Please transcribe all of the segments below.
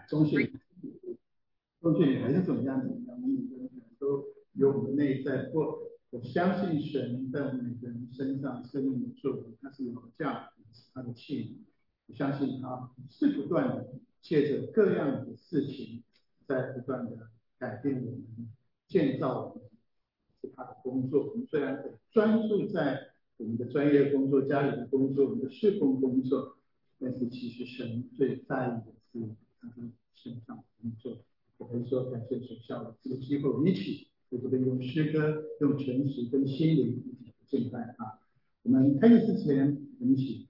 中性还是怎么样，我们每个人都有我们的内在。不过我相信神在我们每个人身上生命的作为，它是有价值，是他的器皿。我相信他是不断的借着各样的事情，在不断的改变我们、建造我们，是他的工作。我们虽然很专注在我们的专业工作、家里的工作、我们的事工工作，但是其实神最在意的是他在身上的工作。我可以说感谢学校的这个机会，我们一起在这边用诗歌、用诚实跟心灵一起敬拜他。我们开始之前，我们一起。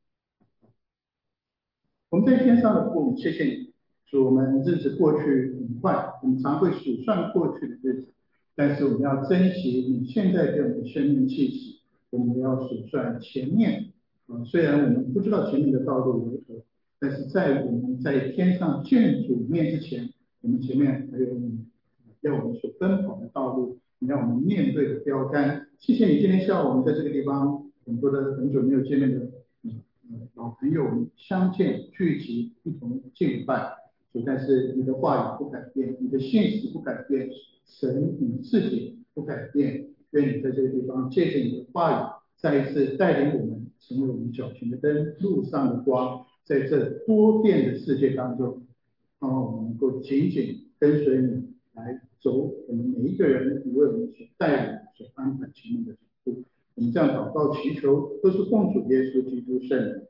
我们在天上的父，谢谢你，主，我们日子过去很快，我们常会数算过去的日子，但是我们要珍惜你现在给我们的生命气息，我们要数算前面。虽然我们不知道前面的道路如何，但是在我们在天上见主面之前，我们前面还有你要我们所奔跑的道路，你要我们面对的标杆。谢谢你今天下午我们在这个地方，很多的很久没有见面的老朋友相见聚集，一同敬拜。但是你的话语不改变，你的信息不改变，神你自己不改变。愿你在这个地方借着你的话语，再一次带领我们成为我们脚前的灯，路上的光。在这多变的世界当中，让我们能够紧紧跟随你来走我们每一个人你为我们所带领、所安排前面的脚步。我们这样祷告祈求，都是奉主耶稣基督圣名。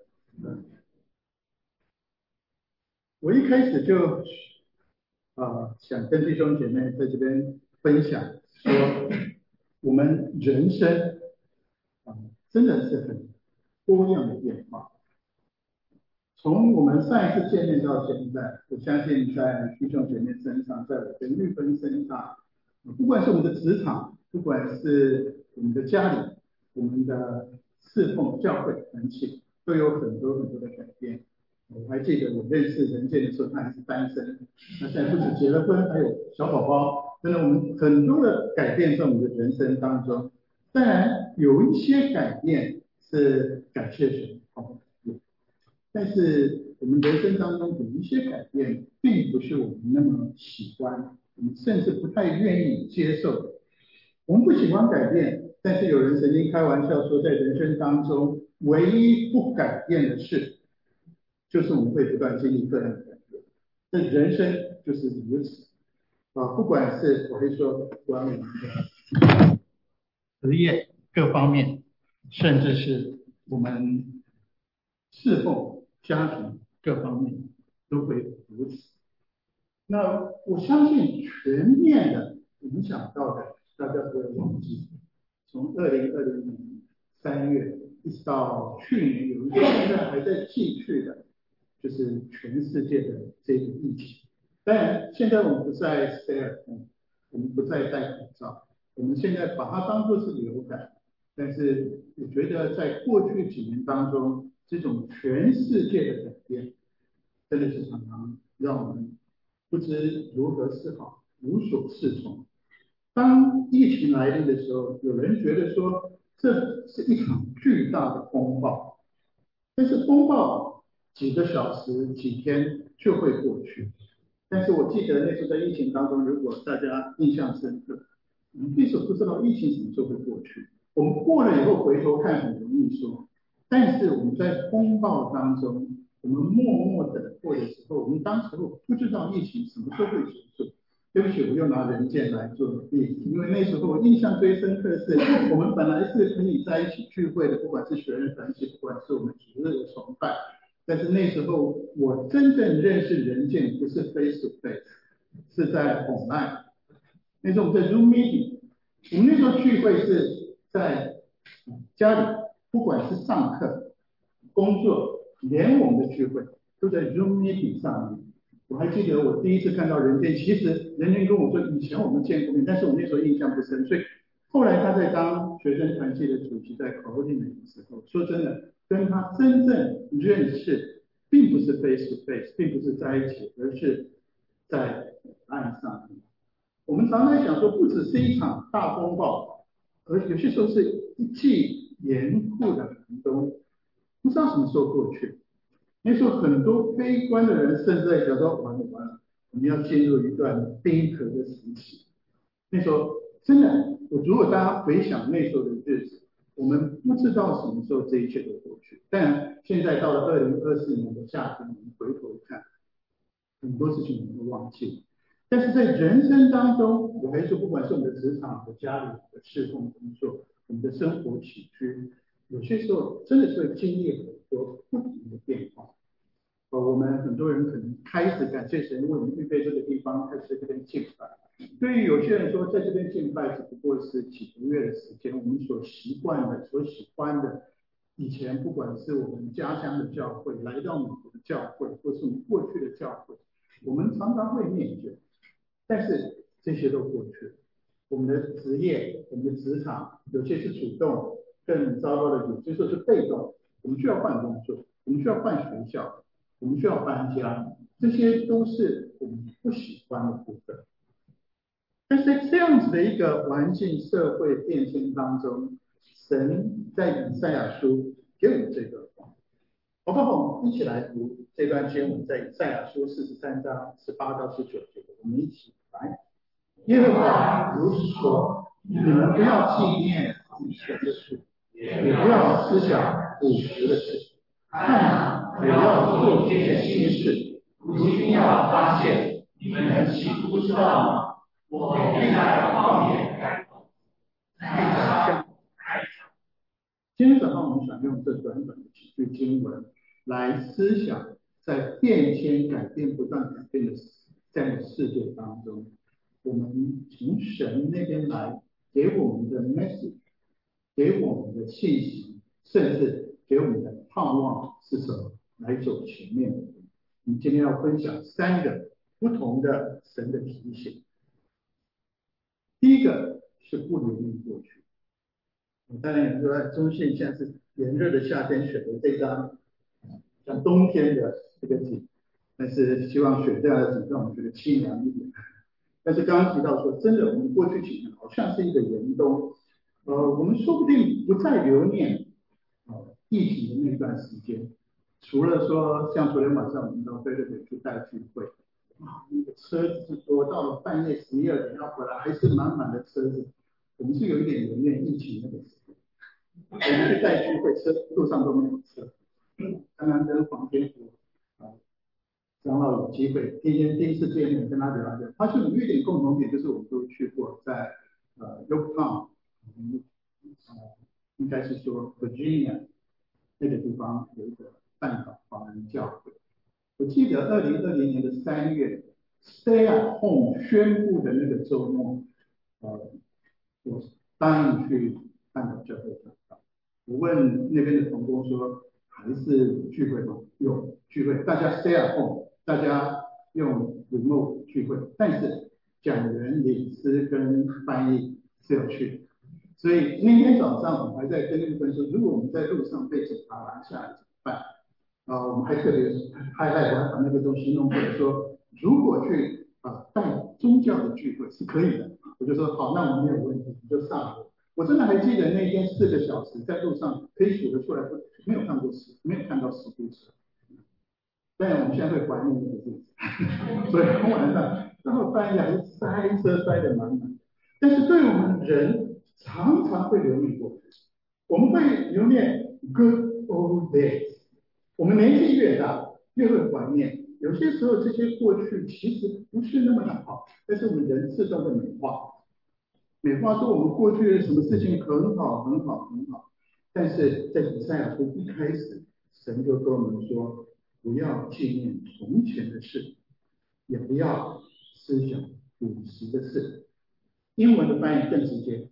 我一开始就想跟弟兄姐妹在这边分享说，我们人生真的是很多样的变化。从我们上一次见面到现在，我相信在弟兄姐妹身上，在我跟玉芬身上，不管是我们的职场，不管是我们的家里，我们的侍奉教会团体，都有很多很多的改变。我还记得我认识人健的时候，他还是单身，那现在不止结了婚，还有小宝宝。真的，我们很多的改变在我们的人生当中。当然，有一些改变是感谢神，但是我们人生当中有一些改变，并不是我们那么喜欢，我们甚至不太愿意接受。我们不喜欢改变，但是有人曾经开玩笑说，在人生当中，唯一不改变的事，就是我们会不断经历各样的改变。这人生就是如此不管是我会说关于我们的职业各方面，甚至是我们侍奉家庭各方面都会如此。那我相信全面的影响到的，大家不要忘记，从2020年3月一直到去年有一个现在还在继续的，就是全世界的这个疫情。当然，现在我们不再 stay at home， 我们不再戴口罩，我们现在把它当作是流感。但是我觉得在过去几年当中，这种全世界的改变，真的是常常让我们不知如何是好，无所适从。当疫情来临的时候，有人觉得说这是一场巨大的风暴，但是风暴几个小时、几天就会过去。但是我记得那时候在疫情当中，如果大家印象深刻，我们那时候不知道疫情什么时候会过去。我们过了以后回头看很容易说，但是我们在风暴当中，我们默默的过的时候，我们当时候不知道疫情什么时候会结束。对不起，我又拿人件来做例子，因为那时候我印象最深刻的是，我们本来是可以在一起聚会的，不管是学生团体，不管是我们主日的崇拜，但是那时候我真正认识人件不是 face to face， 是在 online。那时候我们在 Zoom meeting， 我们那时候聚会是在家里，不管是上课、工作，连我们的聚会都在 Zoom meeting 上面。我还记得我第一次看到人健，其实人健跟我说以前我们见过面，但是我那时候印象不深，所以后来他在当学生团契的主席，在 coordinate 的时候，说真的，跟他真正认识，并不是 face to face， 并不是在一起，而是在岸上。我们常常想说，不只是一场大风暴，而有些时候是一季严酷的寒冬，不知道什么时候过去。 那时候很多悲观的人甚至在想说，完了完了，我们要进入一段冰河的时期。那时候真的，如果大家回想那时候的日子，我们不知道什么时候这一切都过去。但现在到了2024年的夏天，我们回头看，很多事情我们都忘记了。但是在人生当中，我还说，不管是我们的职场、和家里的侍奉工作，我们的生活起居，有些时候真的是会经历很多不同的变化。我们很多人可能开始感谢神为我们预备这个地方，开始在这边敬拜。对于有些人说，在这边敬拜只不过是几个月的时间，我们所习惯的、所喜欢的，以前不管是我们家乡的教会，来到美国的教会，或是我们过去的教会，我们常常会念旧，但是这些都过去了。我们的职业、我们的职场，有些是主动，更糟糕的有些时候是被动。我们需要换工作，我们需要换学校，我们需要搬家，这些都是我们不喜欢的部分。但是在这样子的一个环境、社会变迁当中，神在以赛亚书给我们这个话，好不好？我们一起来读这段经文，在以赛亚书43章18到19节，我们一起来。耶和华如此说：你们不要纪念以前的事，也不要思想古时的事。看，我要做件新事，如今要发现，你们岂不知道吗？我必在旷野开口，在山上开场。今天早上我们想用这短短的几句经文来思想，在变迁、改变、不断改变的这样的世界当中，我们从神那边来给我们的 message， 给我们的信息，甚至给我们的盼望是什么？来走前面的。我们今天要分享3个不同的神的提醒。第一个是不留恋过去。当然有说中信现在是炎热的夏天选的这张像冬天的这个景，但是希望选这样的景让我们觉得清凉一点。但是刚刚提到说，真的我们过去几年好像是一个严冬，我们说不定不再留念疫情的那段时间，除了说像昨天晚上我们到菲律宾去带聚会，啊，那个车子是多，到了半夜11、12点要回来，还是满满的车子。我们是有一点留念疫情那个时候，我们去带聚会，路上都没有车。刚刚跟黄天福长老有机会，第一次见面跟他聊聊，发现我们有一点共同点，就是我们都去过在Yorktown，应该是说 Virginia 那个地方有一个半岛华人教会。我记得2020年的3月 Stay at Home 宣布的那个周末，我答应去半岛教会祷告。我问那边的同工说，还是聚会吗？有聚会，大家 stay at home，大家用 remote 聚会，但是讲员、领诗跟翻译是要去的。所以那天早上我们还在跟日本说，如果我们在路上被警察拦下来怎么办？我们还特别highlight，我还把那个东西弄过来说，如果去带宗教的聚会是可以的，我就说好，那我们没有问题，你就上路。我真的还记得那天4个小时在路上可以数得出来，没有看到十部车。当然我们现在会怀念那个日子，所以晚上到了半夜还是塞车塞得满满。但是对我们人常常会留念过去，我们会留念 good old days。我们年纪越大，越会怀念。有些时候这些过去其实不是那么的好，但是我们人自动的美化。美化说我们过去的什么事情很好很好很好，但是在以赛亚书一开始，神就跟我们说，不要纪念从前的事，也不要思想古时的事。英文的翻译更直接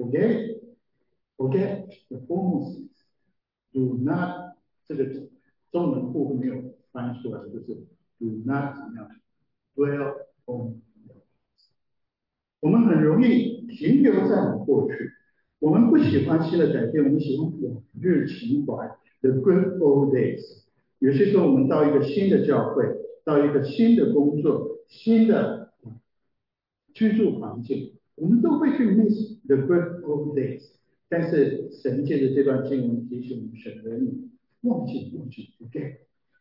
，forget the former things，do not 这个中文部分没有翻译出来的就是 do not 怎么样 dwell on。我们很容易停留在我们过去，我们不喜欢新的改变，我们喜欢往日情怀 ，the good old days。有些时候我们到一个新的教会，到一个新的工作、新的居住环境，我们都会去 miss the good old days。但是神借着这段经文提醒我们，神的你忘记，forget。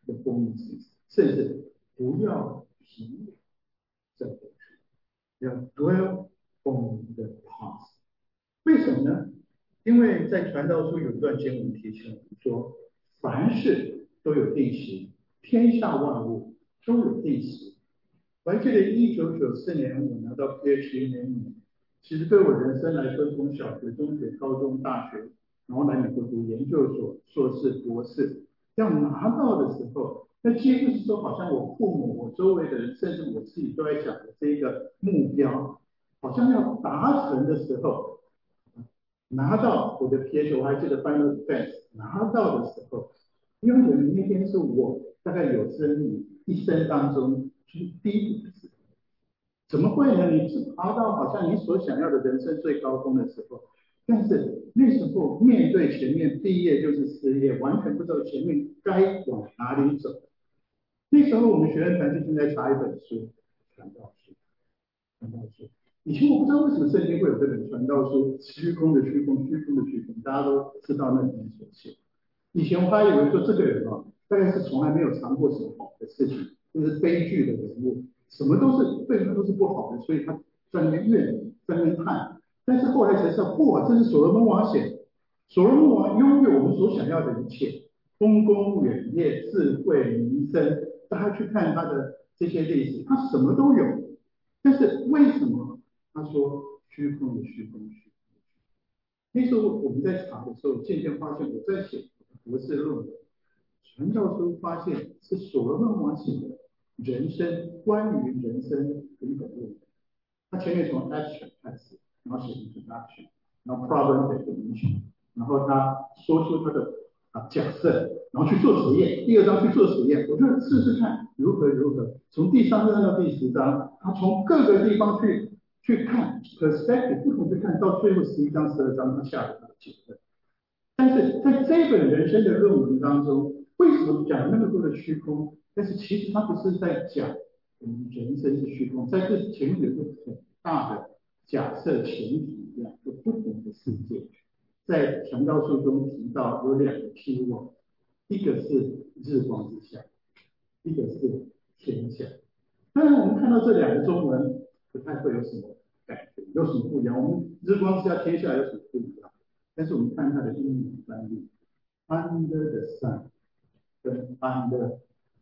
的 bonuses， 甚至不要停留在过去，要 dwell on the past。为什么呢？因为在传道书有一段经文提醒我们说，凡事都有定时，天下万物都有定时。我还记得1994年我拿到 PhD 那一年，其实对我人生来说，从小学、中学、高中、大学，然后来美国读研究所、硕士、博士，要拿到的时候，那几乎是说，好像我父母、我周围的人，甚至我自己都在想的这一个目标，好像要达成的时候，拿到我的 PhD，我还记得 Final Defense 拿到的时候，因为那天是我大概有生一生当中就是第一次，怎么会呢？你是爬到好像你所想要的人生最高峰的时候，但是那时候面对前面毕业就是失业，完全不知道前面该往哪里走。那时候我们学院团队正在查一本书，传道书。传道书。以前我不知道为什么圣经会有这本传道书，虚空的虚空，虚空的虚空，大家都知道那里面所写。以前我还以为说这个人啊，大概是从来没有尝过什么好的事情，就是悲剧的人物，什么都是对他都是不好的，所以他在那边怨，在那边叹。但是后来才知道，哇，这是所罗门王写的。所罗门王拥有我们所想要的一切，丰功伟业、智慧、名声，大家去看他的这些历史，他什么都有。但是为什么他说虚空的虚空虚空？那时候我们在查的时候，渐渐发现我在写博士论文，传教书发现是所罗门王写的人生关于人生的一本论文。他前面从 action 开始，然后写 introduction，然后 problem definition，然后他说出他的假设，然后去做实验。第二章去做实验，我就试试看如何如何。从第3章到第10章，他从各个地方去看 perspective， 不同去看，到最后11章、12章，他下了他的结论。但是在这本人生的论文当中，为什么讲那么多的虚空？但是其实他不是在讲我们人生是虚空，在这前面有个很大的假设前提，两个不同的世界。在传道书中提到有2个 key word， 一个是日光之下，一个是天下。当然，我们看到这2个中文不太会有什么感觉，有什么不一样？我们日光之下，天下有什么不一样？但是我们看它的英文翻译 ，under the sun 跟 under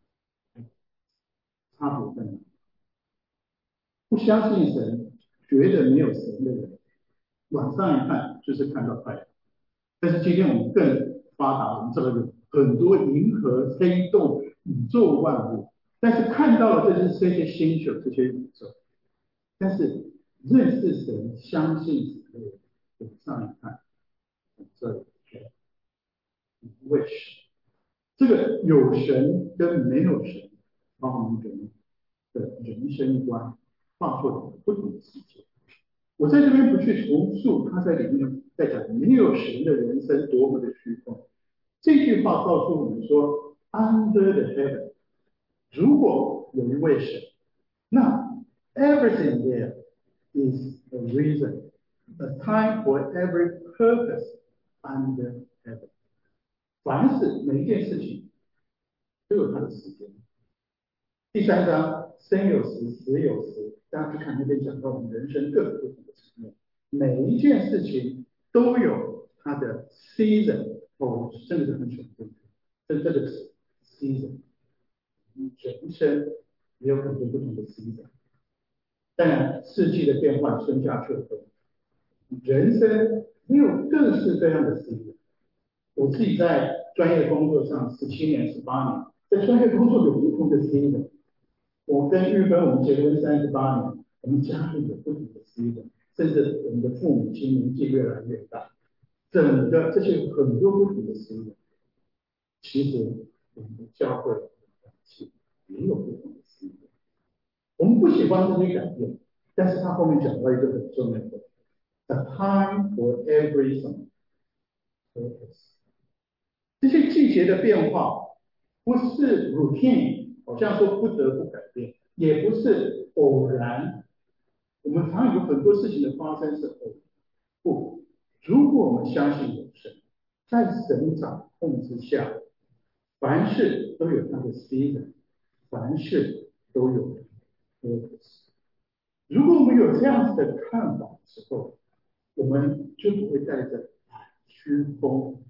差别在哪？不相信神，觉得没有神的人，晚上一看就是看到太阳。但是今天我们更发达，我们这个有很多银河、黑洞、宇宙万物，但是看到了这些星球、这些宇宙，但是认识神、相信神的人，往上一看，这里 wish。这个有神跟没有神，把我们人的人生观画出了不同的世界。我在这边不去重述他在里面在讲没有神的人生多么的虚空。这句话告诉我们说，Under the heaven， 如果有一位神，那 everything there is a reason, a time for every purpose under heaven。凡是每一件事情都有它的时间。第3章，生有时，死有时，大家去看那边讲到我们人生各个不同的层面，每一件事情都有它的 season， 甚至是很选择，这个是 season， 人生也有很多不同的 season。当然，四季的变换，春夏秋冬，人生也有各式各样的 season。我自己在专业工作上17年、18年，在专业工作有不同的 season。我跟玉芬，我们结婚38年，我们家里有不同的 season， 甚至我们的父母亲年纪越来越大，整个这些很多不同的 season， 其实我们的教会也有不同的 season。我们不喜欢这些改变，但是他后面讲到一个很重要的 ，a time for every purpose。这些季节的变化不是 routine， 好像说不得不改变，也不是偶然。我们常有很多事情的发生是偶然，不，如果我们相信有神，在神掌控之下， 凡事都有它的 season，凡事都有 purpose。如果我们有这样子的看法的时候，我们就不会带着屈风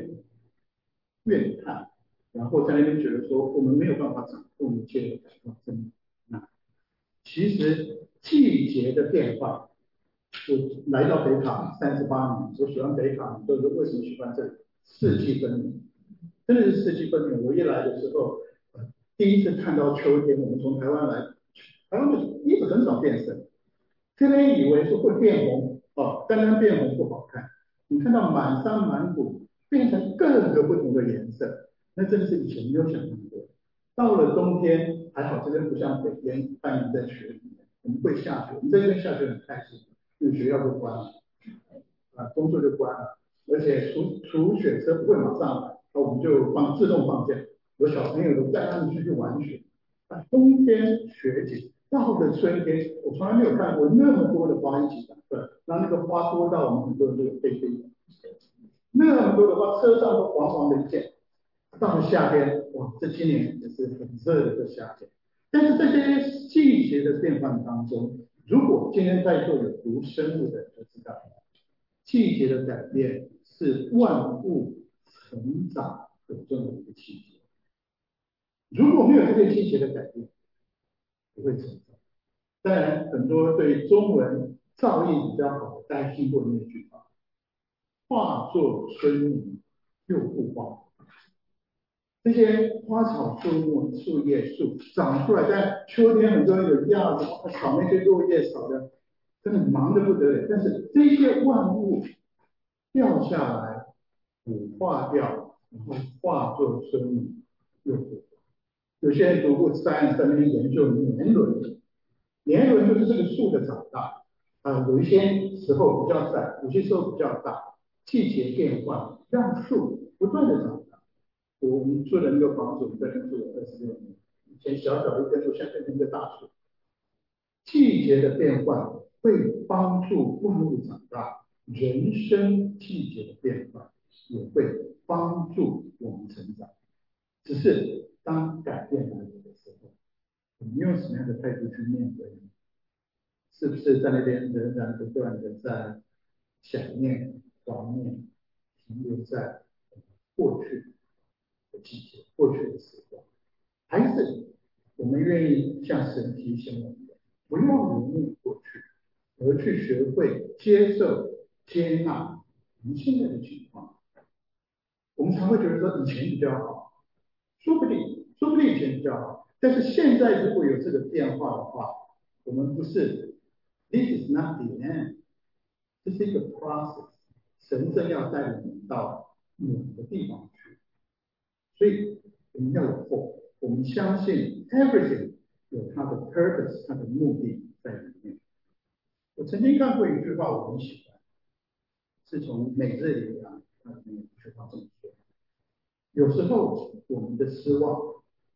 怨叹，然后在那边觉得说我们没有办法掌控一切，感到真难。其实季节的变化，我来到北卡38年，我喜欢北卡，就是为什么喜欢这里？四季分明，真的是四季分明。我一来的时候，第一次看到秋天，我们从台湾来，台湾的叶子很少变色，这边以为是会变红，哦，单单变红不好看。你看到满山满谷变成各个不同的颜色，那真是以前没有想象过。到了冬天，还好这边不像北边半年在雪里面，我们会下雪，我们这边下雪很开心，因为学校就关了，工作就关了，而且除雪车不会马上来，那我们就自动放假，有小朋友都带他们出去玩雪。冬天雪景，到了春天，我从来没有看过那么多的花一起长出来，然后那个花多到我们很多人都有飞飞的，那么多的花，车上都黄黄的一片。到了夏天，哇，这今年也是很热的个夏天。但是这些季节的变换当中，如果今天在座有读生物的就知道，季节的改变是万物成长很重要的一个季节。如果没有这些季节的改变，不会成长。当然，很多对中文造诣比较好的，大家听过那句话：“化作春泥又复化。”这些花草树木、树叶、树长出来，在秋天很多人有亚子，扫那些落叶，扫的真的忙得不得了。但是这些万物掉下来，腐化掉，然后化作春泥又复活。有些人读过 science 在那边研究年轮，年轮就是这个树的长大有一些时候比较窄，有些时候比较大，季节变换让树不断的长大。我们住的那个房子，我们在那住了26年，以前小小一根树，现在变成一个大树。季节的变换会帮助万物长大，人生季节的变换也会帮助我们成长。只是当改变来临的时候，我们用什么样的态度去面对呢？是不是在那边仍然不断的在想念、怀念，停留在过去的季节、过去的时光？还是我们愿意向神提醒我们的，不要永远过去，而去学会接受、接纳我们现在的情况？我们才会觉得说以前比较好，说不定以前比较好，但是现在如果有这个变化的话，我们不是 this is not the end，这是一个 process，神正要带我们到某个地方去，所以我们要有 hope，我们相信 everything 有它的 purpose，它的目的在里面。我曾经看过一句话，我很喜欢，是从每日里昂它里面有一句话这么说：有时候我们的失望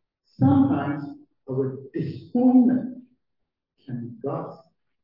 Sometimes our disappointment can be God's。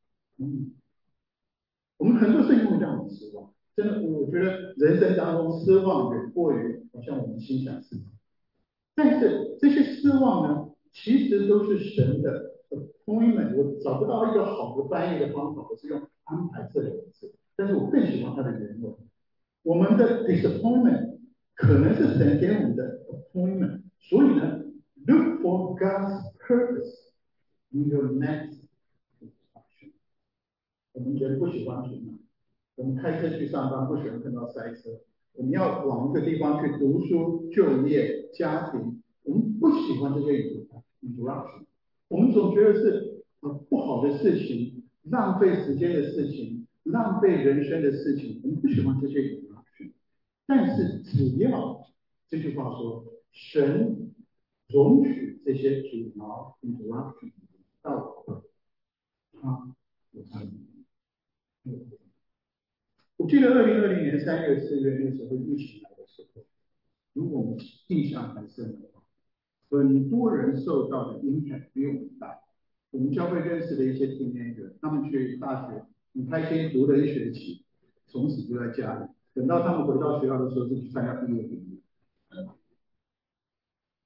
我们很多事情会让我们失望，真的，我觉得人生当中失望远过于好像我们心想事成。但是这些失望呢，其实都是神的 appointment。我找不到一个好的翻译的方法，我是用安排这两个字，但是我更喜欢它的原文。我们的 disappointment 可能是神给我们的 appointment，所以呢，look for God's purpose in your next action。我们人不喜欢出门，我们开车去上班不喜欢看到塞车，我们要往一个地方去读书、就业、家庭，我们不喜欢这些 interruption，我们总觉得是不好的事情、浪费时间的事情、浪费人生的事情，我们不喜欢这些 interruption。但是只要这句话说，神容许这些阻挠 interruption 到我，他有他的目的。我记得2020年3月、4月那时候疫情来的时候，如果我们印象很深的话，很多人受到的影响比我们大。我们教会认识的一些青年人，他们去大学很开心读了一学期，从此就在家里，等到他们回到学校的时候，就去参加毕业典礼。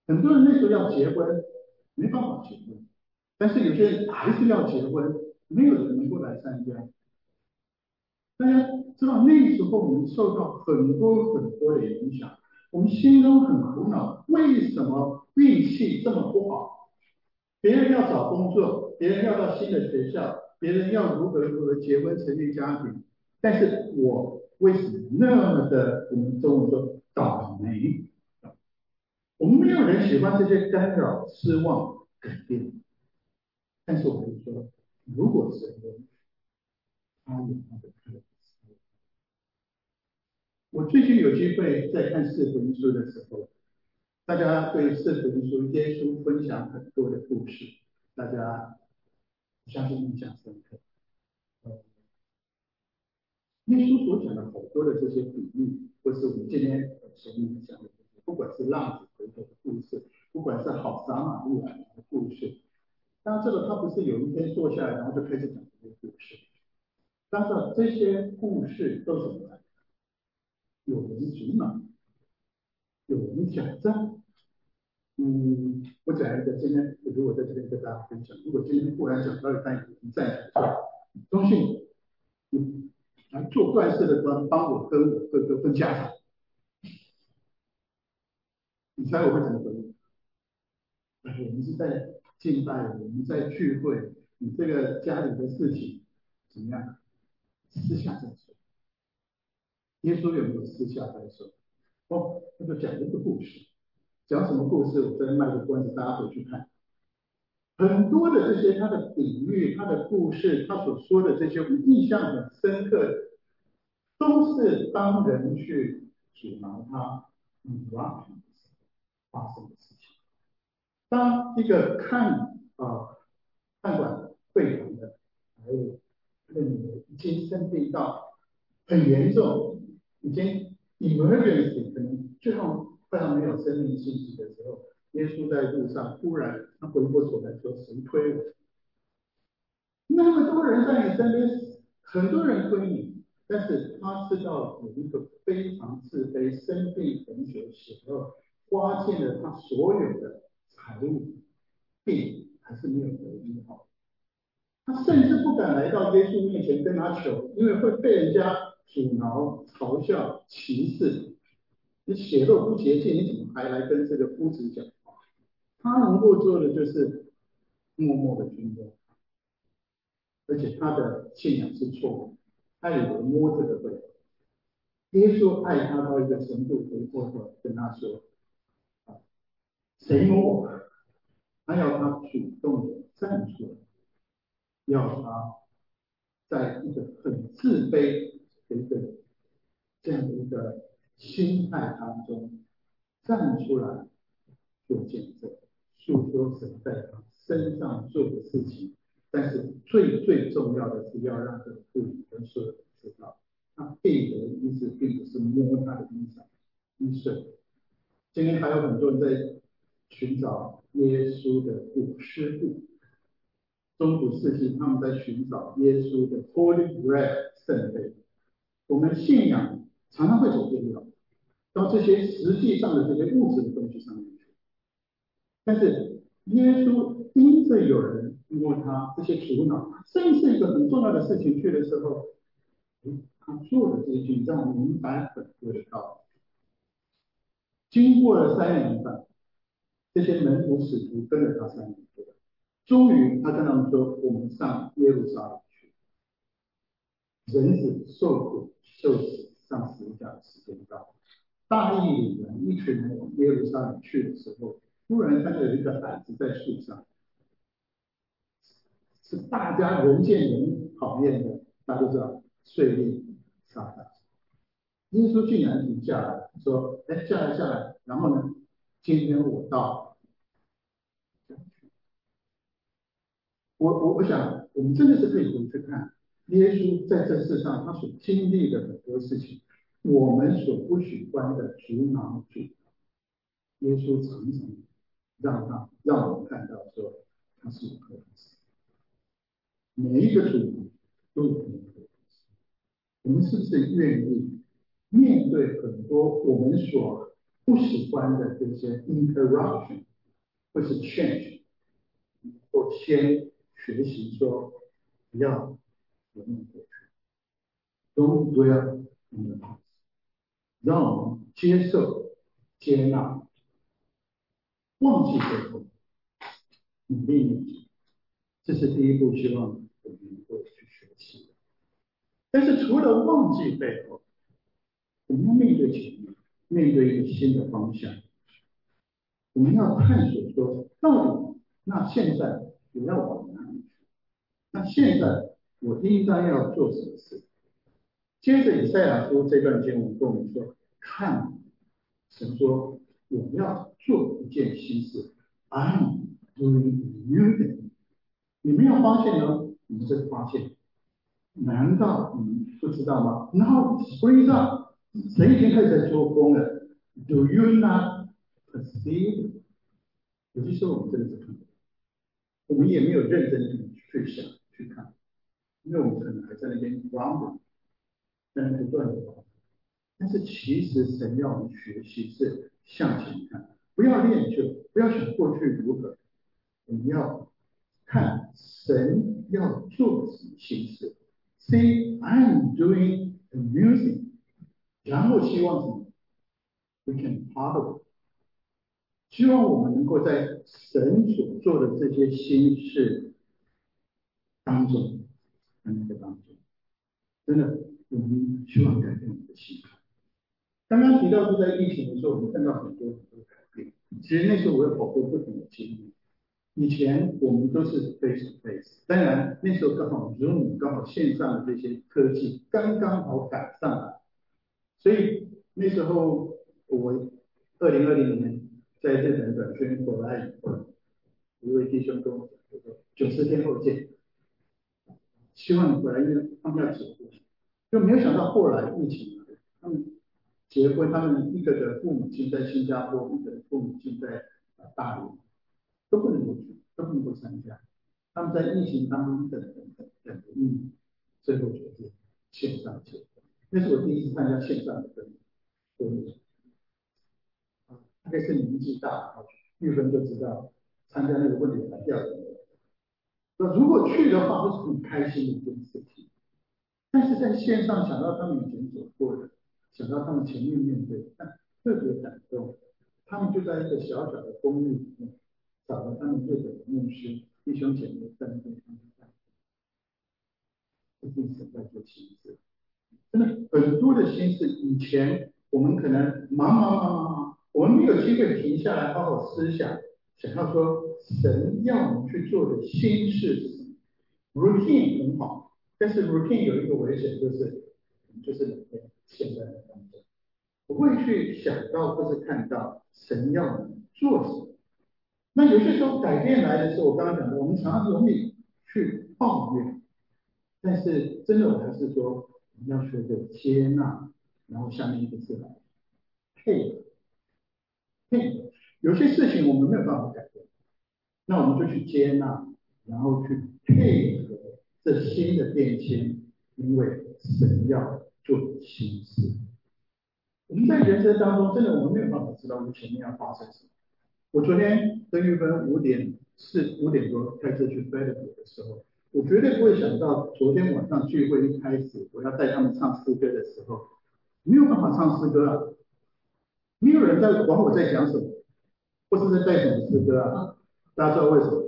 很多人那时候要结婚，没办法结婚，但是有些人还是要结婚，没有人能够来参加。大家知道那时候我们受到很多很多的影响，我们心中很苦恼，为什么运气这么不好？别人要找工作，别人要到新的学校，别人要如何结婚成立家庭，但是我为什么那么的我们中文说倒霉？我们没有人喜欢这些干扰、失望、改变，但是我们说，如果是人，他有他的特质。我最近有机会在看四福音书的时候，大家对四福音书耶稣分享很多的故事，大家相信印象深刻。耶稣所讲的好多的这些比喻，或是我们今天所讲的这些，不管是浪子回头的故事，不管是好撒玛利亚人的故事，当然这个他不是有一天坐下来，然后就开始讲这些故事。当然这些故事都是什么呢？有人阻挠，有人挑战。我讲一个，今天如果在这边跟大家分享，如果今天忽然讲到一半，有人站起来说：中信，你来做断事的官，帮我跟我哥哥分家产，你猜我会怎么回应？我们是在敬拜，我们在聚会，你这个家里的事情怎么样？私下再说。耶稣有没有私下再说？哦，他就讲了一个故事，讲什么故事？我这边卖个关子，大家回去看。很多的这些他的比喻、他的故事、他所说的这些，我们印象很深刻的，都是当人去阻挠他、block 发生的事情。当一个看管会堂的，还有认为已经生病到很严重，已经 emergency 可能快要没有生命气息的时候，耶稣在路上突然他回过头来说：谁推我？那么多人在你身边，很多人推你，但是他知道有一个非常自卑、生病很久的时候，花尽了他所有的财物，病还是没有得医好。他甚至不敢来到耶稣面前跟他求，因为会被人家阻挠、嘲笑、歧视。你血肉不洁净，你怎么还来跟这个夫子讲话？他能够做的就是默默的尊重。而且他的信仰是错误，他以为摸这个会。耶稣爱他到一个程度，回过头跟他说：谁摸我？他要他主动的站出来，要他在一个很自卑的这样的一个心态当中站出来做见证，诉说神在他身上做的事情。但是最重要的是要让这个妇女跟所有人知道，他病得医治，并不是摸他的医生。今天还有很多人在寻找耶稣的师傅，中古世纪他们在寻找耶稣的 Holy Grail 圣杯。我们信仰常常会走这条，到这些实际上的这些物质的东西上面去。但是耶稣因着有人摸他这些阻挠，正是一个很重要的事情去的时候，他做的这一句让我明白很多的道理。经过了3年半，这些门徒使徒跟着他3年多，终于他跟他们说：“我们上耶路撒冷去。”人子受苦受死上十字架的时间到了。大义里人一群人往耶路撒冷去的时候，突然看到有一个孩子在树上，是大家人见人讨厌的，大家都知道税吏撒旦。耶稣竟然停下来说：“哎，下来。”然后呢，今天我到。我想，我们真的是可以回去看耶稣在这世上他所经历的很多事情，我们所不喜欢的阻挠主，耶稣常常让我们看到说他是有可能性，每一个阻挠都有可能性。我们是不是愿意面对很多我们所不喜欢的这些 interruption 或是 change，我先学习说不要有那么过去，don't dwell in the past，让我们接受、接纳、忘记背后，努力面前，这是第一步，希望我们能够去学习的。但是除了忘记背后，我们要面对前面，面对一个新的方向，我们要探索说，到底那现在我要往哪里去？那现在我应该要做什么事？接着以赛亚书这段经文跟我们说，看神说我要做一件新事，I'm doing a new thing。你没有发现呢？你们这个发现，难道你们不知道吗？Now spring up，神已经开始在做工了。Do you not perceive？有些时候我们真的是看不到，我们也没有认真的去想去看，因为我们可能还在那边 grumble，在那不断的跑。但是其实神要我们学习是向前看，不要恋旧，不要想过去如何，我们要看神要做什么新事。See, I'm doing a new thing。然后希望什么？We can follow。希望我们能够在神所做的这些新事当中，在那个当中，真的，我们希望改变我们的心态。刚刚提到是在疫情的时候，我们看到很多改变。其实那时候我有好多不同的经历。以前我们都是 face to face，当然那时候刚好 Zoom 刚好线上的这些科技刚刚好赶上来，所以那时候我2020年在日本短宣回来以后，一位弟兄跟我讲说90天后见，希望你回来，因为他们要结婚，就没有想到后来疫情来，他们结婚，他们一个的父母亲在新加坡，一个的父母亲在大陆，都不能够去，都不能够参加。他们在疫情当中等了1年，最后决定线上结婚。那是我第一次参加线上的婚礼，大概是年纪大了，玉芬就知道参加那个婚礼还要人。那如果去的话，会是很开心的一件事情。但是在线上想到他们以前走过的，想到他们前面面对，特别感动。他们就在一个小小的公寓里面，找了他们日本的牧师弟兄姐妹在那边他们在，这是神在做新事。真的很多的心事，以前我们可能忙，我们没有机会停下来好好思想，想要说神要我们去做的新事是什么。routine 很好，但是 routine 有一个危险，就是每天现在的当中，不会去想到或是看到神要我们做什么。那有些时候改变来的时候，我刚刚讲的，我们常常容易去抱怨，但是真的我还是说，我们要学着接纳，然后下面一个字来配合，配合。有些事情我们没有办法改变，那我们就去接纳，然后去配合这新的变迁，因为神要做新事。我们在人生当中，真的我们没有办法知道我们前面要发生什么。我昨天跟玉芬5点多开车去 Fairview 的时候，我绝对不会想到昨天晚上聚会一开始，我要带他们唱诗歌的时候，没有办法唱诗歌啊，没有人在管我在讲什么，或是在带什么诗歌啊。大家知道为什么？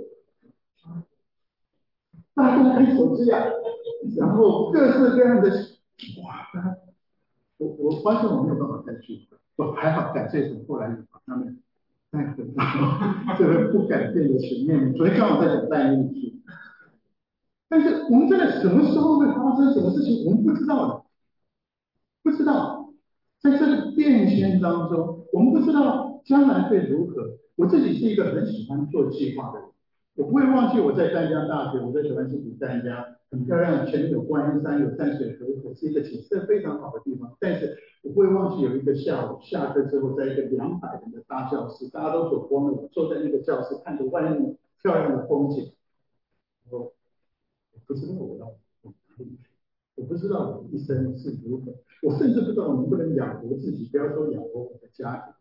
大家都开手机啊，然后各式各样的，哇！我发现我没有办法再去，我还好感谢神，后来把他们带回到这个不改变的前面。昨天刚好在讲带进去，但是我们真的什么时候会发生什么事情，我们不知道的，不知道。在这个变迁当中，我们不知道将来会如何。我自己是一个很喜欢做计划的人，我不会忘记我在淡江大学，我在台湾是读淡江，很漂亮，前面有观音山，有淡水河口，是一个景色非常好的地方。但是我不会忘记有一个下午下课之后，在一个200人的大教室，大家都走光了，我坐在那个教室，看着外面漂亮的风景，我不知道我要往哪里去。我不知道我一生是如何，我甚至不知道我能不能养活自己，不要说养活我的家庭。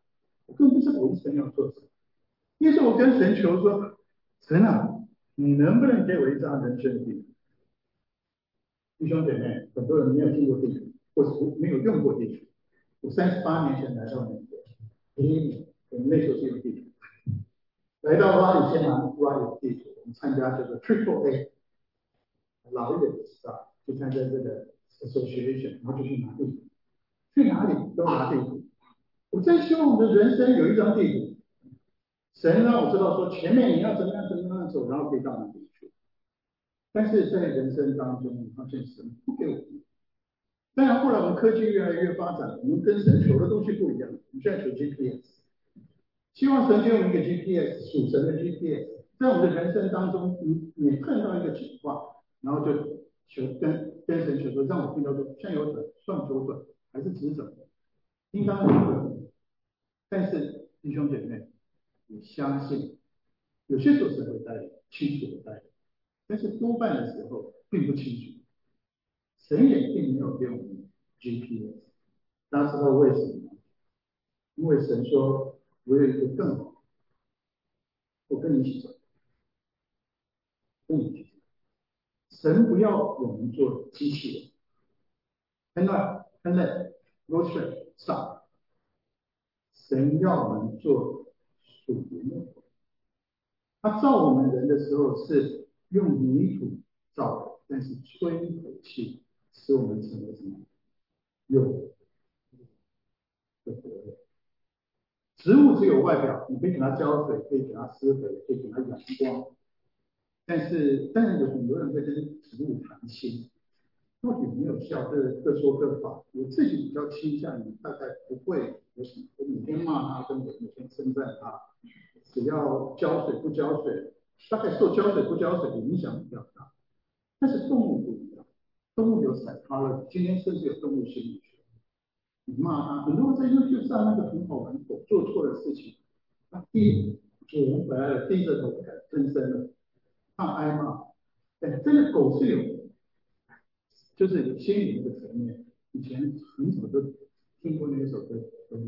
我根本不知道我神要做什么。因此我跟神求说，神啊，你能不能给我一张人生地图？弟兄姐妹，很多人没有进过地图，或是没有用过地图。我38年前来到美国，第一年，我们那时候是用地图。来到拉里先拿拉里地图，我们参加这个 Triple A，老一点的知道，就参加这个 Association，然后就去拿地图，去哪里都拿地图。我真希望我的人生有一张地图，神让我知道说前面你要怎么样怎么样走，然后可以到哪里去。但是在人生当中，我发现神不给我地图。当然，后来我们科技越来越发展，我们跟神求的东西不一样。我们现在求 GPS，希望神给我们一个 GPS，属神的 GPS，在我们的人生当中，你碰到一个情况，然后就跟神求说，让我听到说向右转、向左转还是直走，应当如何？但是弟兄姐妹，我相信有些时候神会带领，清楚的带领，但是多半的时候并不清楚。神也并没有给我们 GPS，大家知道为什么吗？因为神说，我有一个更好，我跟你一起走，跟你一起走。神不要我们做机器人，turn left，go straight，stop。神要我们做属灵的。他造我们人的时候是用泥土造的，但是吹一口气，使我们成为什么？有的活的。植物只有外表，你可以给它浇水，可以给它施肥，可以给它阳光，但是有很多人会跟植物谈心，到底有没有效？这各说各法。我自己比较倾向于大概不会有什么，我每天骂他，跟我每天称赞他，只要浇水不浇水，大概受浇水不浇水的影响比较大。但是动物不一样，动物有 psychology，今天甚至有动物心理学。你骂他，很多人在 YouTube 上那个很好玩，狗做错的事情，他主人回来了，低着头吭声了，怕挨骂。哎，这个狗是有，就是有心理的层面。以前很少都听过那一首歌，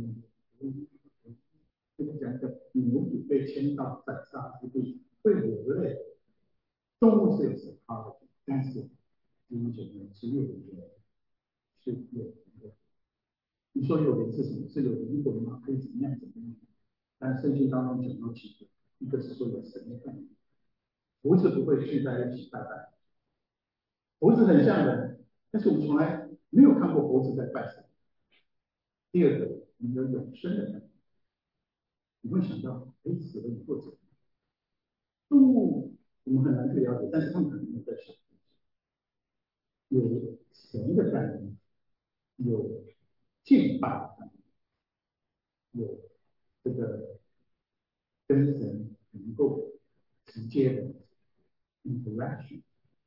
就是讲的牛犊被牵到宰杀之地，会流泪。动物是有 psychology，但是弟兄姐妹只有一个是有一个。你说有灵是什么？是有灵魂吗？可以怎么样怎么样？但圣经当中讲到几个，一个是说有神的概念，胡子不会聚在一起拜拜，胡子很像人，但是我们从来没有看过猴子在拜神。第二个，你的永生的概念，你会想到，哎，死了以后怎么？动物我们很难去了解，但是他们可能有在想，有神的概念，有敬拜的概念，有这个跟神能够直接的 interaction。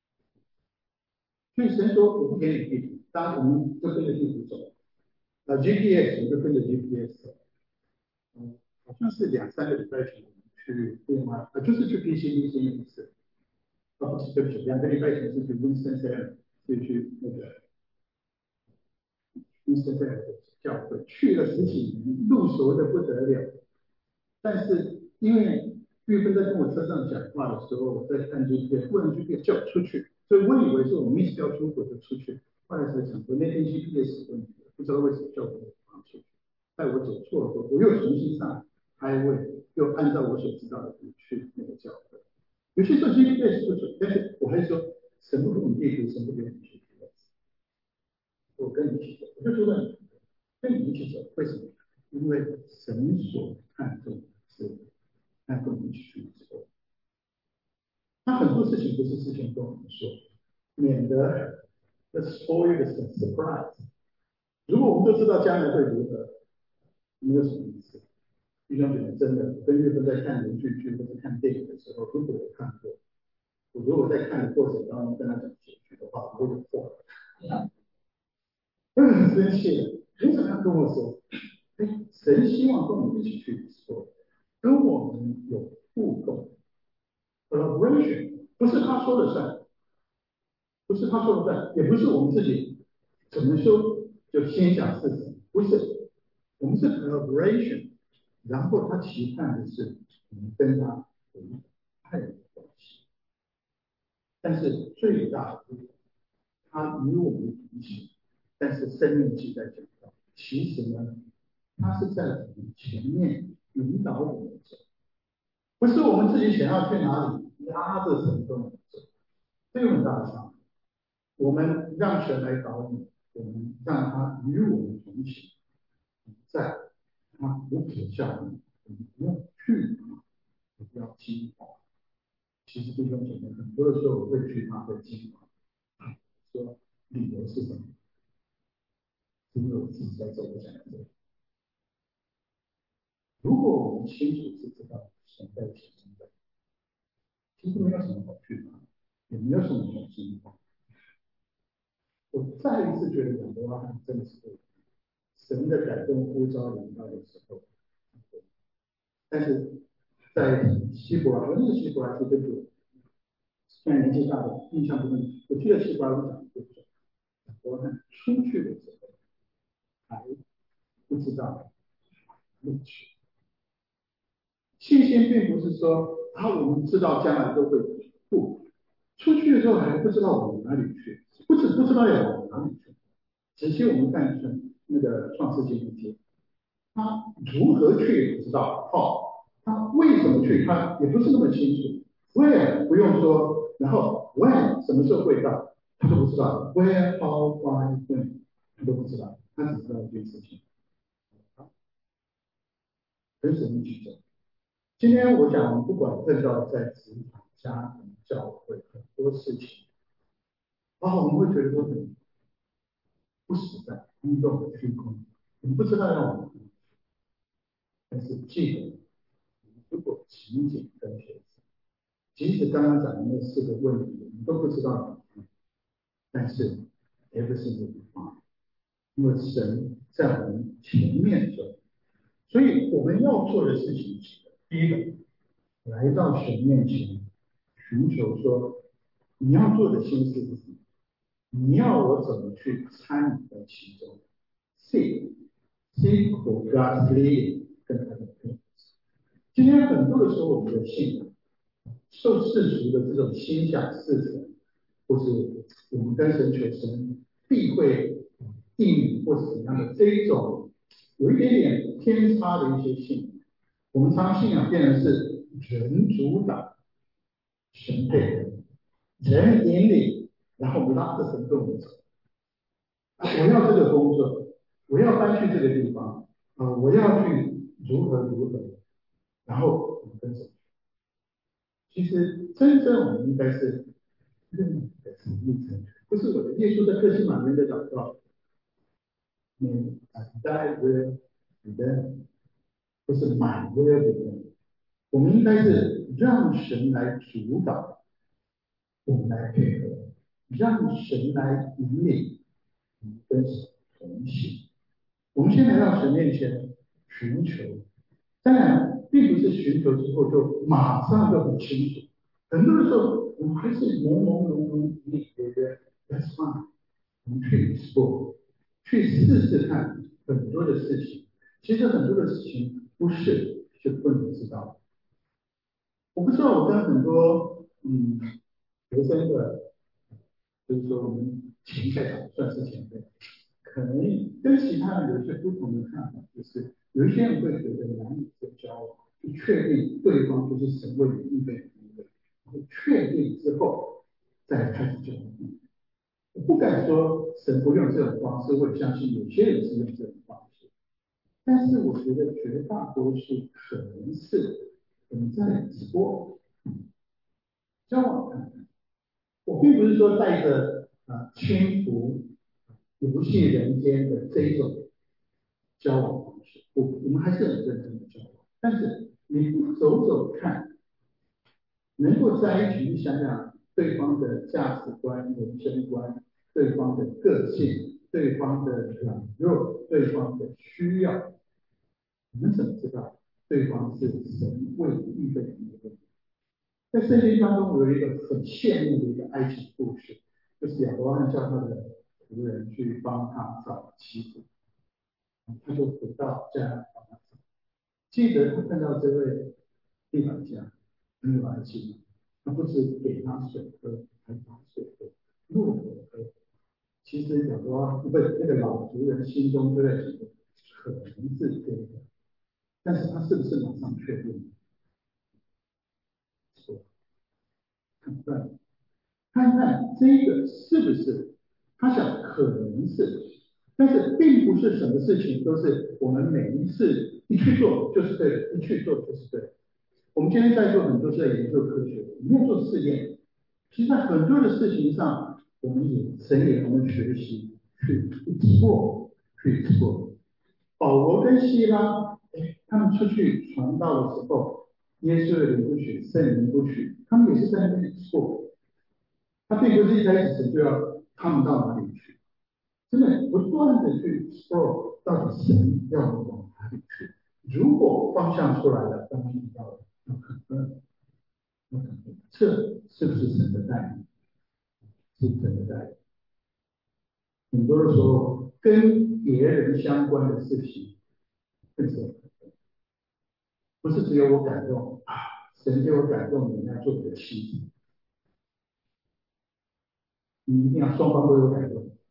所以神说我不给你地图，当然我们就跟着地图走。GPS 我就跟着 GPS 走。好像是2、3个礼拜前我们去另外，就是去 PCDC 一次。不是，对不起，2个礼拜前是去 Winston Salem，是去那个 Winston Salem 的教会，去了10几年，路熟的不得了。但是因为玉芬在跟我车上讲话的时候，我在看 GPS，忽然 GPS 叫我出去，所以我以为是我 miss 掉出口就出去。后来才想说那天 GPS 问题，不知道为什么叫我出去，在我走错了，我又重新上 highway，又按照我所知道的路去那个教会。有些时候 GPS 不准，但是我还是说神不给你地图，神不给你 GPS，我跟你一起走，我就说了，跟你一起走，为什么？因为神所看重的是他跟我们一起去走。他很多事情不是事先跟我们说，免得 the spoil the surprise。如果我们都知道将来会如何，没有什么意思。弟兄姐妹，真的，我跟岳芬在看连续剧或者看电影的时候，如果我看过，我如果在看的过程当中跟他讲结局的话，我会有错，会很生气的。凭什么要跟我说？哎，神希望跟我们一起去说，跟我们有互动 collaboration，不是他说了算，不是他说了算，也不是我们自己怎么修就心想事成，不是，我们是 collaboration。 然后他期盼的是我们跟他有一个爱的关系。但是最大的他与我们同行，但是生命记在讲到，其实呢，他是在我们前面引导我们走，不是我们自己想要去哪里，拉着神跟我们走，这有很大的差别。我们让神来导引，我们让他与我们同行，在他无可下令，我们不用去哪，也不要惊慌。其实弟兄姐妹，很多的时候我会惧怕，会惊慌，说理由是什么？因为我自己在走我想要走。如果我们清楚是知道神在其中的，其实没有什么好惧怕，也没有什么好惊慌。我再一次觉得亚伯拉罕真的是对神的感动呼召临到的时候，但是在希伯来，那个希伯来是跟着现在年纪大的印象不深，我记得希伯来讲的就是亚伯拉罕出去的时候还不知道路去。信心并不是说我们知道将来都会不出去的时候还不知道往哪里去，不知道要往哪里去。仔细我们看那个创世纪1节，他如何去也不知道，他为什么去他也不是那么清楚。Where 不用说，然后 When 什么时候会到，他都不知道。Where how why when 他都不知道，他只知道一件事情，跟神一起走。今天我想，不管碰到在职场、家庭、教会很多事情，我们会觉得说很不实在，空洞虚空，我们不知道要往哪里。但是记得，如果紧紧跟随神，即使刚刚讲的那4个问题，我们都不知道怎么办，但是 everything will be fine，因为神在我们前面走。所以我们要做的事情是：第一个，来到神面前，寻求说，你要做的心思是什么？你要我怎么去参与在其中？seek for God's leading 跟他的配合。今天很多的时候，我们的信仰受世俗的这种心想事成，或是我们跟神求神必会应允或是怎样的这一种有一点点偏差的一些信仰，我们常信仰变成是人主导、神配合、人引领，然后我们拉着神跟我们走。我要这个工作，我要搬去这个地方，我要去如何如何，然后我们跟神。其实真正我们应该是认的是历程，不是我的耶稣在克西马尼的祷告，你die will be done，不是 my will be done。我们应该是让神来主导，我们来配合，让神来引领，我们跟神同行。我们先来到神面前寻求，当然并不是寻求之后就马上就很清楚，很多的时候我们还是朦朦胧胧隐隐约约。That's fine，我们去 explore，去试试看很多的事情。其实很多的事情不是不能知道。我不知道我跟很多学生的，就是说我们前辈吧，算是前辈，可能跟其他人有一些不同的看法，就是有一些人会觉得男女之交往，就确定对方就是神为你预备的那个，然后确定之后再开始交往。我不敢说神不用这种方式，我也相信有些人是用这种方式，但是我觉得绝大多数可能是我们在直播交往看看。我并不是说带着轻浮游戏人间的这一种交往方式，我们还是很认真的交往。但是你不走走看，能够在一起去想想对方的价值观、人生观、对方的个性、对方的软弱、对方的需要，你们怎么知道对方是神为你预备的那个？在圣经当中，我有一个很羡慕的一个爱情故事，就是亚伯拉罕叫他的仆人去帮他找妻子，他就回到家帮他找。 记得他看到这位地板匠很有爱心，他不是给他水喝，还把水给骆驼喝。其实讲说，不是那个老族人心中就在想，可能是这个，但是他是不是马上确定？说，看看看看这个是不是？他想可能是，但是并不是什么事情都是我们每一次一去做就是对的，一去做就是对的。我们今天在做很多是在研究科学，我们要做试验。其实，在很多的事情上，我们也神也我们学习去做，去做。保罗跟希拉，他们出去传道的时候，耶稣的灵不许，圣灵不许，他们也是在那边做。他并不是一开始神就要他们到哪里去，真的不断的去说，到底神要我们往哪里去？如果方向出来了，刚刚提到了，那可能，那可能，这是不是神的带领？是神的带领。很多的时候，跟别人相关的事情，更是不是只有我感动啊？神给我感动，你要做我的妻子，你一定要双方都有感动。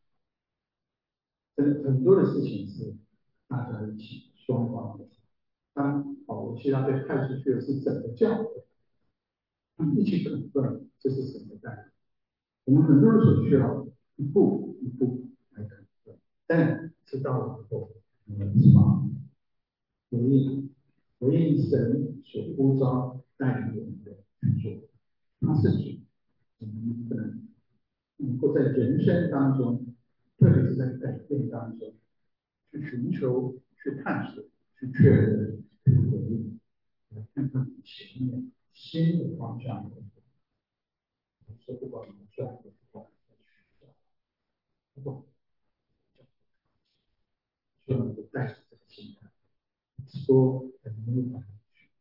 很多的事情是大家一起双方的。当保罗希拉被派出去的是整个教会，他们一起肯定这是神的带领。我们很多的时候需要一步一步来肯定，但知道了以后，我们知道回应神所呼召带领我们的去做，他是主，我们不能够在人生当中，特别是在改变当中，去寻求、去探索、去确认、去回应，来看看前面新的方向。说不管我们赚不管不管，就能够带着这个心态，说很容易把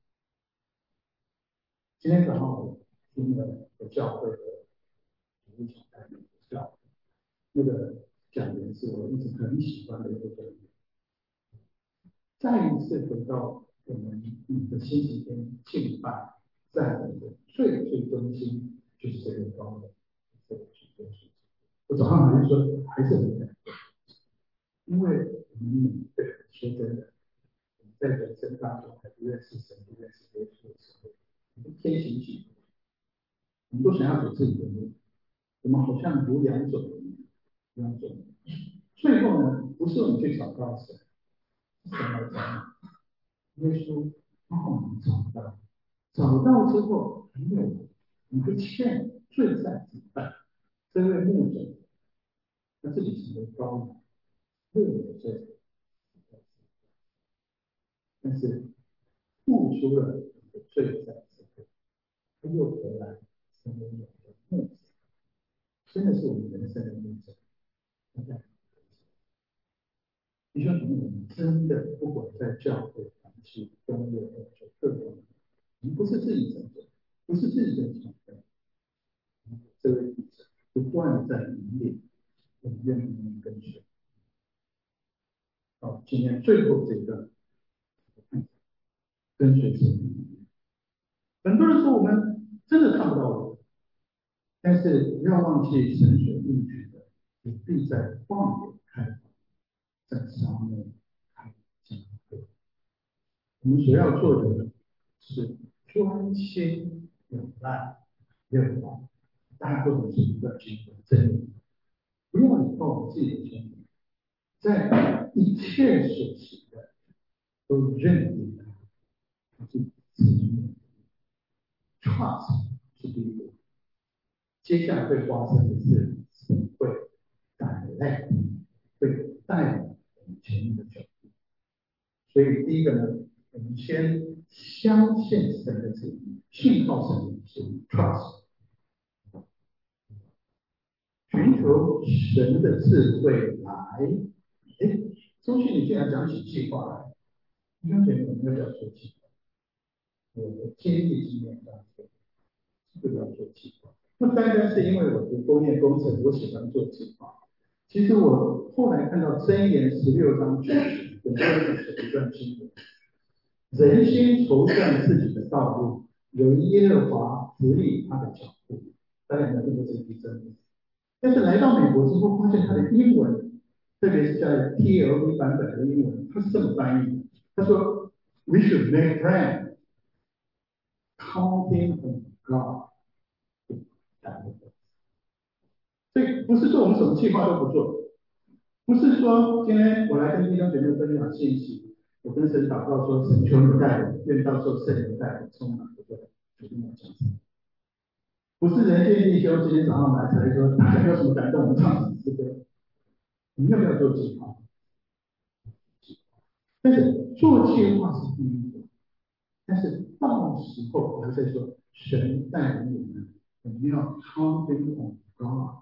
今天早上我听了教会的主日讲台教那个讲员是我一直很喜欢的一个讲员。再一次回到我们的星期天敬拜，在我们的最中心就是这个高的这个主角。我早上还是说还是很感动，因为我们每个人说真的，我们在人生当中还不认识神、不认识耶稣的时候，我们天行己，我们都想要走自己的路，我们好像有两种，最后呢，不是我们去找到神，是神来找你。耶稣帮我们找到，找到之后，还有你的欠罪债怎么办？这位牧者他自己成为高人，为了这，但是付出了你的罪债之后，他又回来成为我们的牧者，真的是我们人生的牧者。弟兄姊妹，我们真的不管在教会、团体、工业或者各方面，我们不是自己成长，不是自己的成长，这位主者不断的在引领，我们愿不愿意跟随？好，今天最后这一段，跟随神。很多人说我们真的看不到我，但是不要忘记神所应许的，你必在旷野开花，在沙漠开江河。我们所要做的是专心仰赖耶和华，当然不只是一个经文真理，不要依靠我自己的经历，在一切所行的都认定他，他是自己 trust 是第一步，接下来会发生的是神会带来，会带领我们前面的脚步。所以第一个呢，我们先相信神的旨意，信靠神的旨意 trust。寻求神的智慧来。哎，周迅，你竟然讲起计划来，弟兄姐妹，我们要做计划。我的经历经验当中，这个要做计划，不单单是因为我读工业工程，我喜欢做计划。其实我后来看到箴言16章9节，很多人写一段经文， 人先筹算自己的道路，由耶和华指引他的脚步。当然了，这个是第真的。但是来到美国之后，发现他的英文，特别是在 TLV 版本的英文，他是这么翻译的：他说，"We should make friends, counting on God." 所以不是说我们什么计划都不做，不是说今天我来跟弟兄姐妹分享信息，我跟神祷告说神求你带我，愿到时候圣灵带我充满，不对，决定要这样子。不是人见弟兄今天早上来才说大家有什么感动，我们唱什么诗歌，我们要不要做计划？但是做计划是第一步，但是到时候我还在说神带领我们，我们要 counting on God。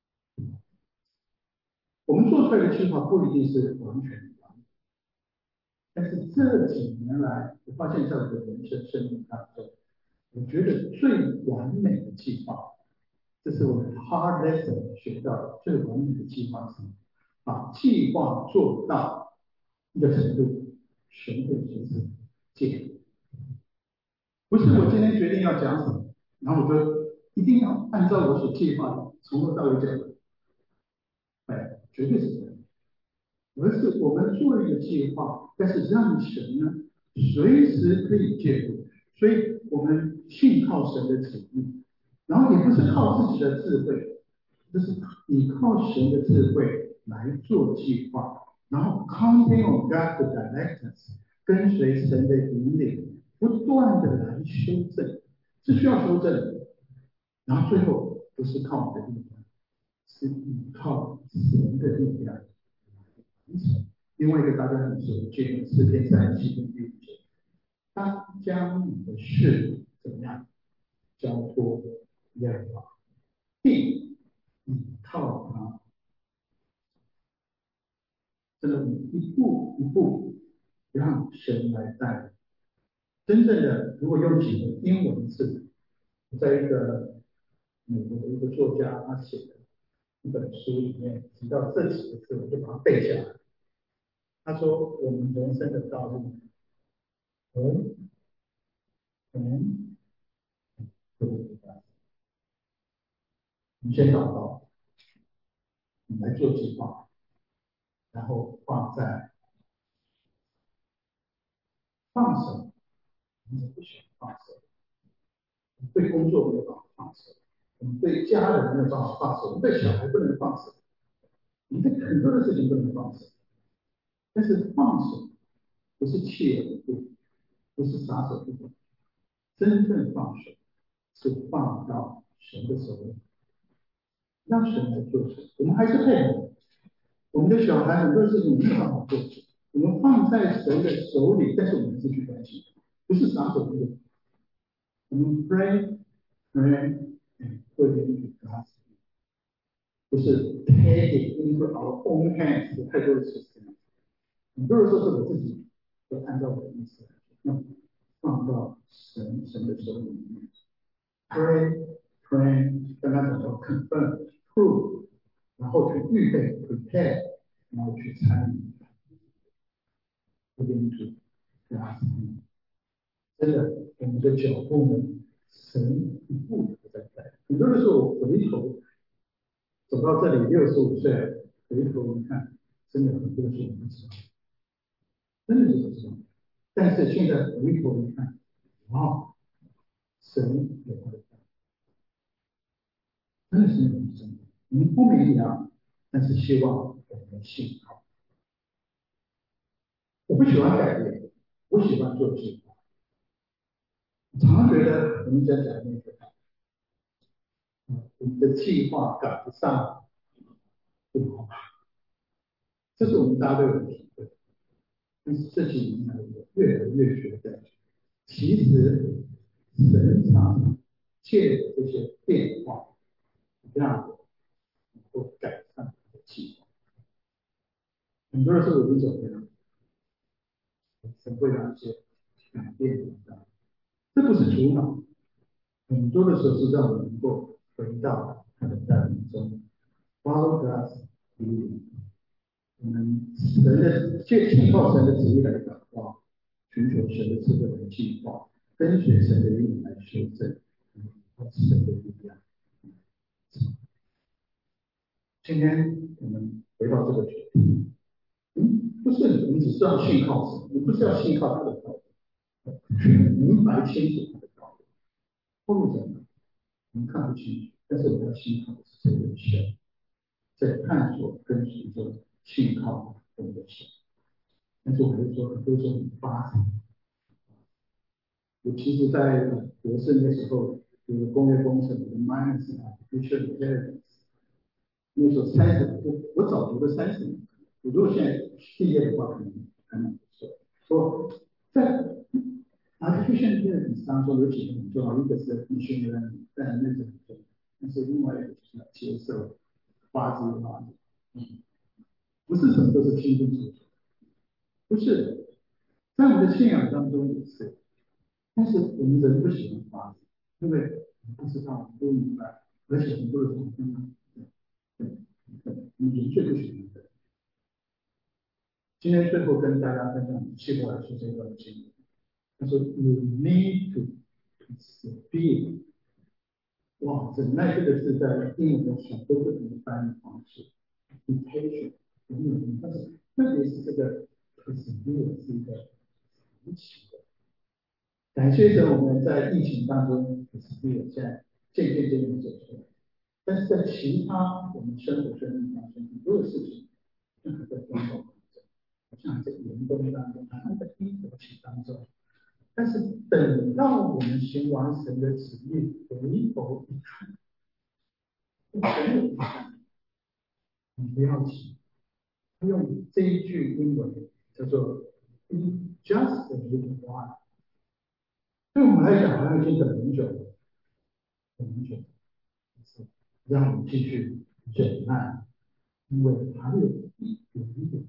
我们做出来的计划不一定是完全的。但是这几年来，我发现在我的人生生命当中，我觉得最完美的计划，这是我的 hard lesson 学到的最完美的计划是什么？把计划做到一个程度，全会随时借口。不是我今天决定要讲什么，然后我就一定要按照我所计划的从头到尾讲。哎，绝对是这样。而是我们做一个计划，但是让神呢随时可以介入，所以我们信靠神的旨意，然后也不是靠自己的智慧，就是依靠神的智慧来做计划，然后 counting on God 的 directions，跟随神的引领，不断的来修正，是需要修正的，然后最后不是靠我们的力量，是依靠神的力量。另外一个大家很熟悉的诗篇37篇第5节，当将你的事怎么样交托耶和华，并倚靠他。真的，一步一步让神来带领。真正的，如果用几个英文字，在一个美国的一个作家他写的一本书里面提到这几个字，我就把它背下来。他说：我们人生的道路，从你先找到，你来做计划，然后放手，你不喜欢放手，对工作没有办法放手，我们对家人没有办法放手，我们对小孩不能放手，我们对很多的事情不能放手。但是放手不是锲而不舍，不是撒手不管，真正放手是放到神的手里，让神来做事。我们还是配合我们的小孩，很多事情没有办法做主，我们放在神的手里，但是我们是去关心，不是撒手不管。我们 pray and put it into God's hands， 不是 take it into our own hands， 太多的事情。很多的时候是我自己要按照我的意思来做，放到神的手里面。pray，刚刚讲到 confirm、prove， 然后去预备 prepare， 然后去参与 put into God's hands。真的，我们的脚步呢，神一步一步在带。很多的时候，我回头走到这里65岁了，回头一看，真的很多的事我们知道，真的是不知道。但是现在回头一看，哇，神有他的带，真的是那种真的。我们不明了，但是希望我们信靠。我不喜欢改变，我喜欢做计划。我常常觉得我们在讲那个，我们的计划赶不上不好，这是我们大家都有体会。但是这几年来，我越来越觉得，其实神常常借着这些变化，让我能够改善我的计划。很多的时候，我们走这样，神会让一些改变的，这不是阻挠，很多的时候是让我们能够回到他的带领中，follow God's leading。我们神的信靠神的旨意来祷告， 寻求神的智慧的计划，跟随神的引来修正，神的力量。今天我们回到这个主题，不是我们只是要信靠神，你不是要信靠他的道理，去明白清楚他的道理。后路怎么？我们看不清楚，但是我们要信靠的是这个神，在探索跟随中信靠我们的神。但是我还是说，很多时候很发展。我其实在博士那时候，有个工业工程的 minus 啊 future intelligence，那时候我早读了30年，我如果现在毕业的话，可能还蛮不错。说在 artificial intelligence 当中有几个很重要，一个是 machine learning，但那是很重要，但是另外一个就是要接受花枝发展，不是什么都是清清楚楚，不是，在我们的信仰当中也是。但是我们人不喜欢发展，因为我们不知道，不明白，而且很多人从我们人最不喜欢的。今天最后跟大家分享气候来说这段经历。他说：“You need to persevere。”哇，忍耐这个字在英文上都不同的翻译方式。Be patient，但是特别是这个 persevere 是一个神奇的。感谢神，我们在疫情当中 persevere，现在渐渐走出来。但是在其他我们生活生命当中，很多的事情，就还在风暴当中，好像还在严冬当中，好像在冰火期当中。但是等到我们行完神的旨意，回头一看，神有一看，你不要急。他用这一句英文叫做 "just a little while"，对我们来讲好像已经等很久了，等很久，让我们继续忍耐，因为还有一点。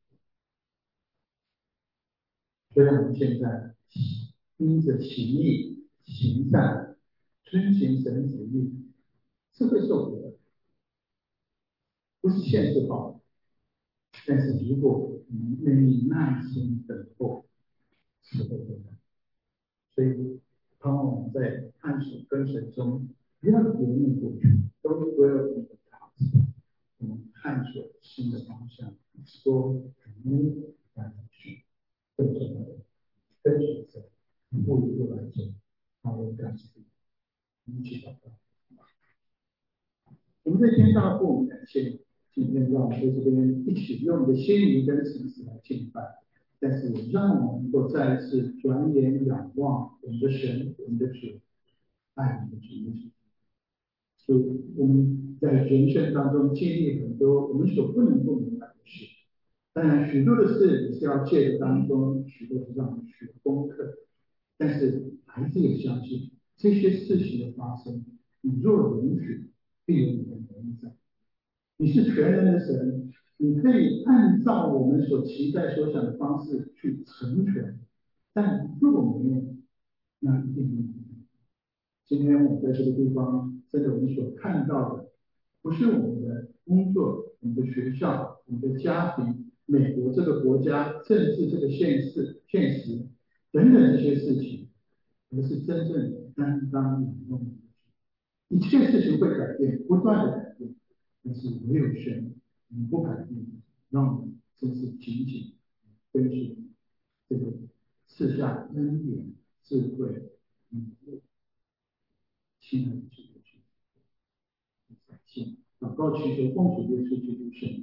虽然我们现在因着行义、行善、遵行神旨意，是会受苦的，不是现世报。但是如果我们愿意耐心等候，是会得的。所以，盼望我们在探索跟随中，不要游牧过去，都不要有的逃避。我们探索新的方向，说如来去，更重要的跟随神，一步一步来走。好，我们感谢你，一起祷告。我们在天上的父，我们感谢你，今天让我们在这边一起用你的心灵跟诚实来敬拜，但是也让我们能够再一次转眼仰望我们的神，我们的主，爱我们的主耶稣。所以我们在人生当中经历很多我们所不能够明白的事，当然许多的事也是要借着当中，许多是让我们学功课，但是还是也相信这些事情的发生，你若允许，必有你的原因在。你是全能的神，你可以按照我们所期待、所想的方式去成全，但若没有，那一定没有。今天我们在这个地方，这个我们所看到的，不是我们的工作、我们的学校、我们的家庭、美国这个国家、政治这个现实等等这些事情，而是真正担当仰望的。一切事情会改变，不断的改变，但是唯有神你不改变，让我们真是紧紧跟随这个赐下恩典、智慧、亲爱的主耶稣，感谢祷告祈求奉主耶稣基督圣